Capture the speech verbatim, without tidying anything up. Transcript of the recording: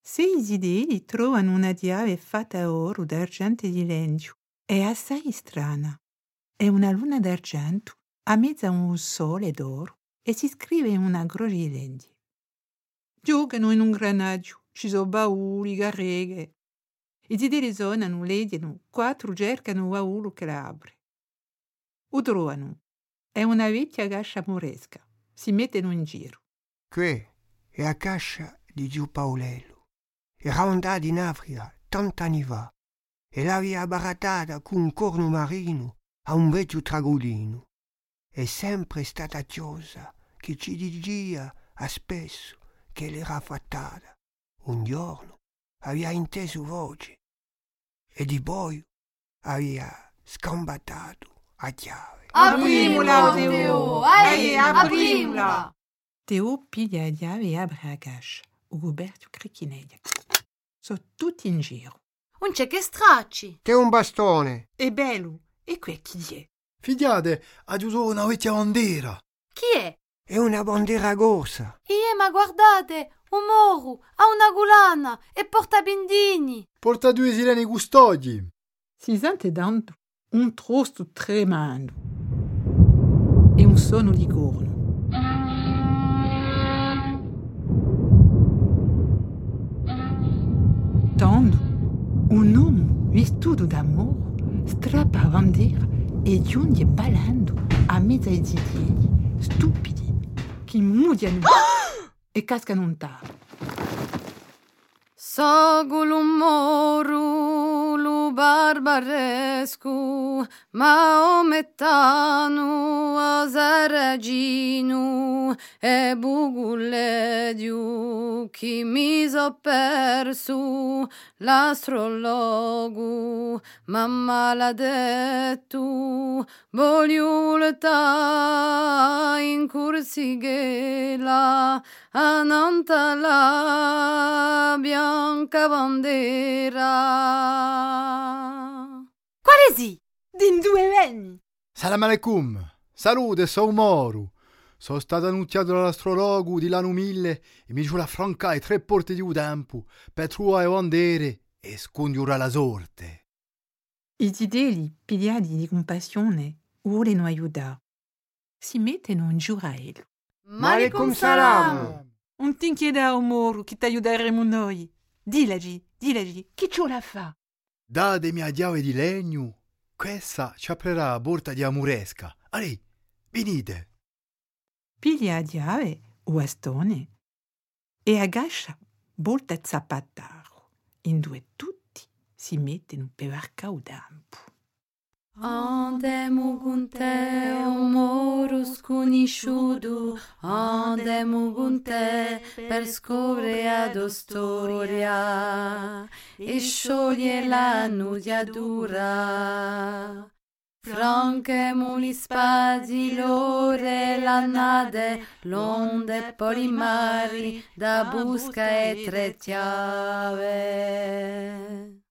Se i zideli trovano una chiave fatta d'oro, d'argento e di legno, è assai strana. È una luna d'argento a mezzo a un sole d'oro e si scrive in una croce di legno. Giocano in un granaggio, ci sono bauli, garreghe. I zideli suonano, leggano, quattro cercano baulu che la apre. Lo trovano. È una vecchia cascia moresca. Si mettono in giro. Qui è la cascia di Giù Paolello. Era andato in Africa tant'anni fa e l'aveva barattata con un corno marino a un vecchio tragolino. È sempre stata chiosa che ci diceva a spesso che l'era fattata. Un giorno aveva inteso voce e di poi aveva scambattato a chiave. Aprimula, Teo! Ehi, aprimula! Teo piglia la chiave e apre la cascia. Ugoberto cricchineglia. Sono tutti in giro. Un c'è che stracci. C'è un bastone. È bello. E qui chi è? Figliate, ha giusto una vecchia bandiera. Chi è? È una bandiera rossa. Ie, ma guardate, un moru, ha una gulana e porta bindini. Porta due sireni custodi. Si sente tanto un trosto tremendo e un suono di corno. Tando, un uomo vestito da moro strappa la bandiera e giunge ballando a mezzo ai zideli stupidi che muoiono e cascano in tavola. Sogulu moru lu barbarescu, maomettanu azeraginu e bugulediu chi mi so persu l'astrologu, ma maladettu vogliulta in cursighela ananta la bianca bandiera. Quale sì? Din due veni. Salam aleikum. Salute, sono Moru. Sono stato annunziato dall'astrologo di l'anno mille e mi dice affrancare tre porte di un tempo per trovare bandiere e scongiurare la sorte. I zideli, pigliati di compassione, vogliono aiutare. Si mettono in giuraello. Malekum salam. Non ti chieda a Moro che ti aiuteremo noi. Dilagi, dilagi, chi ce la fa? Datemi a chiave di legno. Questa ci aprirà la porta di amuresca. Allì, venite. Piglia la chiave o bastone e aggascia volta zappattaro. In due tutti si mettono per varcare il tempo. Andemo con te, o moro sconosciuto, andemo con te per scoprire la storia e sciogliere la nudiatura. Franchemo gli spazi, l'ore, la nade, l'onde, poi i mari, da busca e tre chiave.